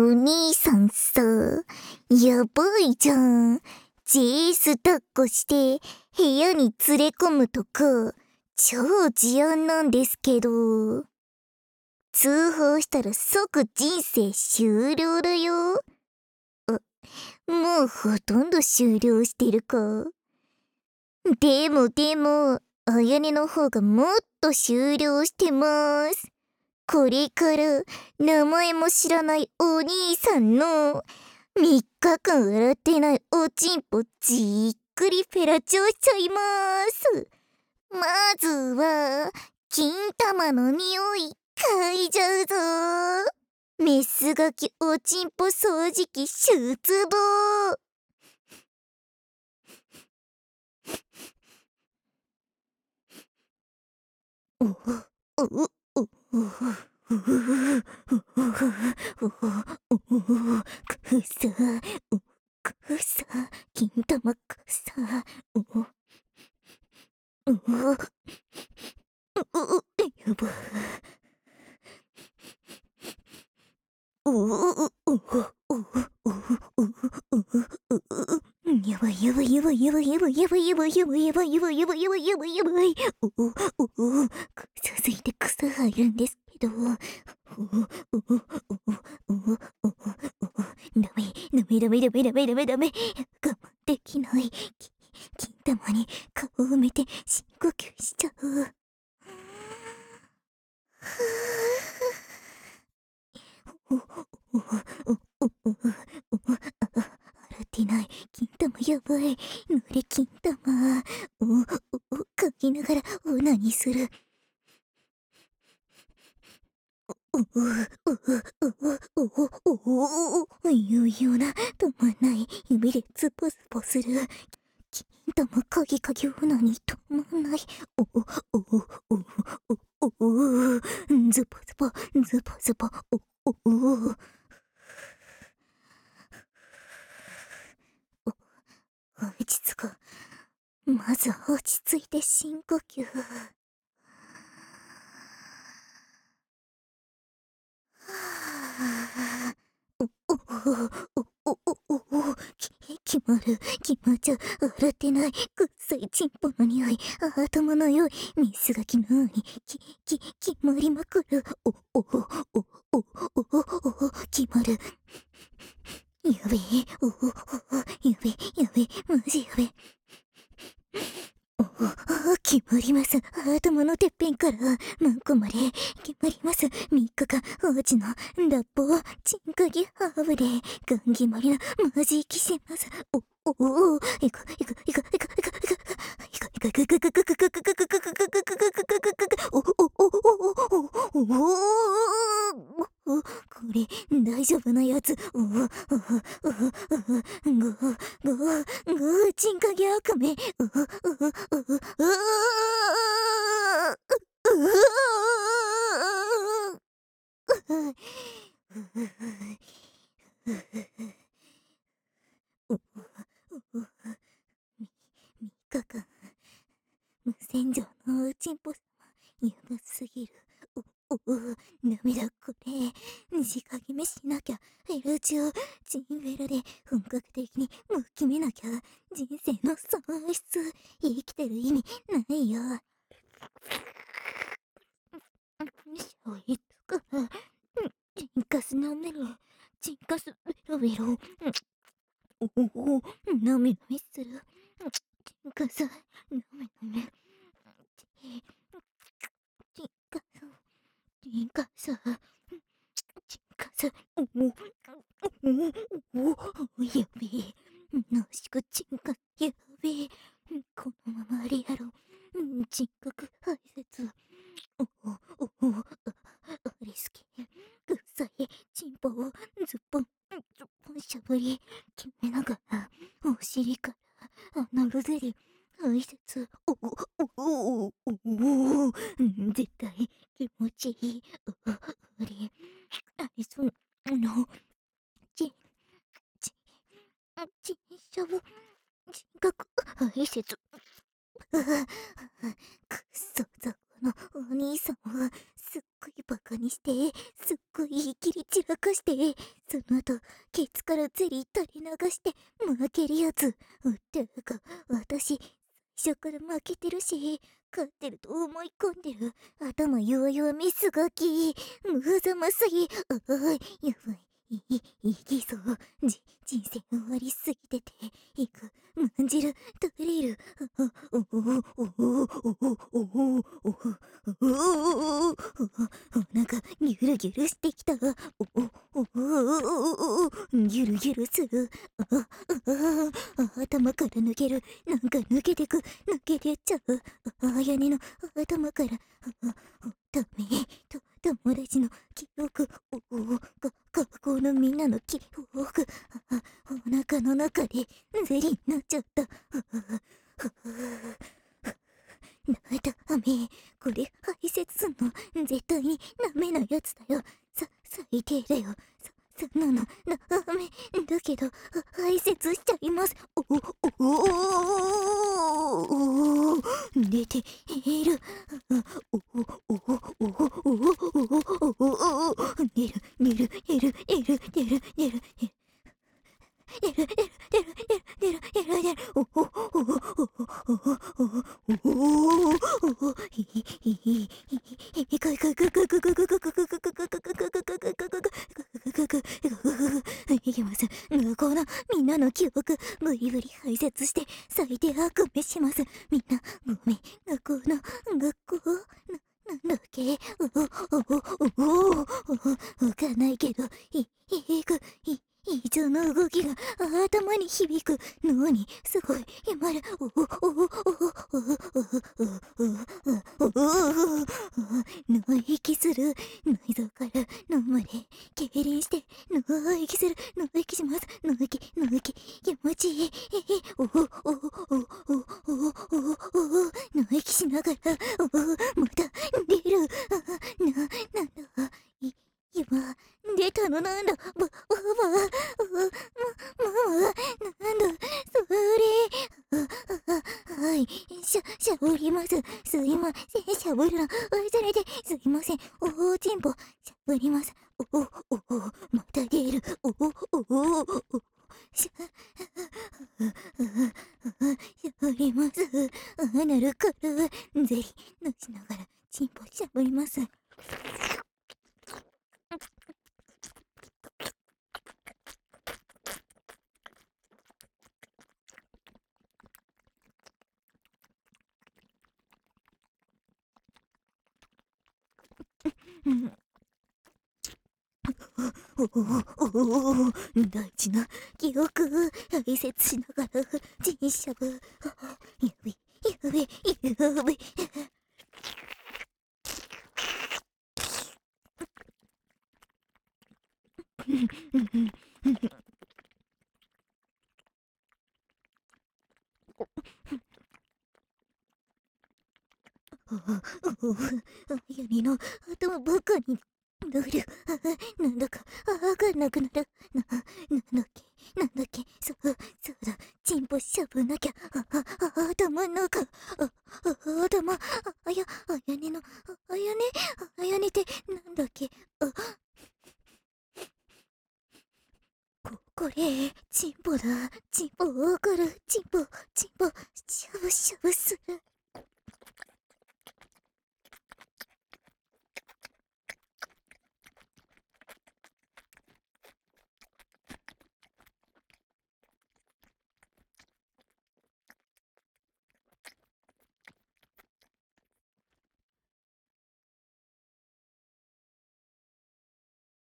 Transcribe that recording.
お兄さんさ、やばいじゃん。JS 抱っこして部屋に連れ込むとか、超事案なんですけど。通報したら即人生終了だよ。もうほとんど終了してるか。でも、あやねの方がもっと終了してます。これから名前も知らないお兄さんの3日間洗ってないおちんぽじっくりペラチョしちゃいます。まずは金玉の匂い嗅いじゃうぞ。メスガキおちんぽ掃除機出動。くさ、金玉くさ、やば。やばい。続いて草入るんですけど。ダメ。我慢できない。金玉に顔を埋めて深呼吸しちゃう。洗ってない金玉やばい。濡れ金玉。嗅ぎながらオナニーする。言うような止まんない指でズポズポする。金玉鍵オナニー止まんない。ズポズポ。落ち着こう。まず落ち着いて深呼吸。決まっちゃう。洗ってないくっさいチンポの匂い。頭の良い水がきのように決まりまくる。決まる。やべえ、マジやべえ。決まります。頭のてっぺんからマンコまで決まります。3日間王子の脱法チンカギハーブでガン決まりなマジきします。いく。これ大丈夫なやつ。チンカギ悪夢。3日間無洗浄のおちんぽ様やばすぎる。ダメだこれ。直決めしなきゃ。フェルチオチンフェラで本格的にもう決めなきゃ。人生の喪失。生きてる意味ないよ。そういうとこチンカス舐めろ。チンカスベロ。なめする。チンカスなめ。チンカス。やべえ。濃縮チンカスやべえ。このままあれやろ。人格排泄。あれ好き。くっさいチンポをズッポンしゃぶり決めながらお尻からアナルゼリ排泄。絶対気持ちいい。ありそうのちんしゃぶ人格排泄。くっそ雑魚のお兄さんはすっごいバカにして、すっごい切り散らかして、その後、ケツからゼリー垂れ流して負けるやつ。ってか、私、最初から負けてるし、勝ってると思い込んでる。頭弱々ミスガキ。無ざますぎ。やばい。いきそう。人生終わりすぎてて、いく、まんじる、垂れる。なんか、ギュルギュルしてきた。ギュルギュルする。頭から抜ける。なんか抜けてく。抜けてっちゃう。屋根の頭から。ダメ。友達の記憶。学校のみんなの記憶。お腹の中でゼリーになっちゃった。ダメ。これ排泄すんの絶対にダメなやつだよ。最低だよ。そんなのダメだけど排泄しちゃいます。出ている。出る。いきます。学校のみんなの記憶、ブリブリ排泄して、最低悪夢します。みんな、ごめん。学校、なんだっけわかんないけど、異常な動きが頭に響く。脳にすごい今だ。脳息する。内臓から脳まで痙攣して脳息する。脳息します。脳息気持ちいい。脳息しながらまた出る。なんだ今出たのなんだ。ママなんだそれ。はい、しゃぶります。すいません、しゃぶるの忘れてすいません。ちんぽしゃぶります。また出る。しゃぶります。なるからゼリー出しながらちんぽしゃぶります。大事な記憶排泄しながら人しゃぶ。やべ。ヤギの頭ばかになる。なんだかわかんなくなる。なんだっけ。そうだ。チンポしゃぶなきゃ。頭の中。頭。あやねの。あやねってなんだっけ。これ、チンポだ。チンポわかる。チンポ、しゃぶしゃぶする。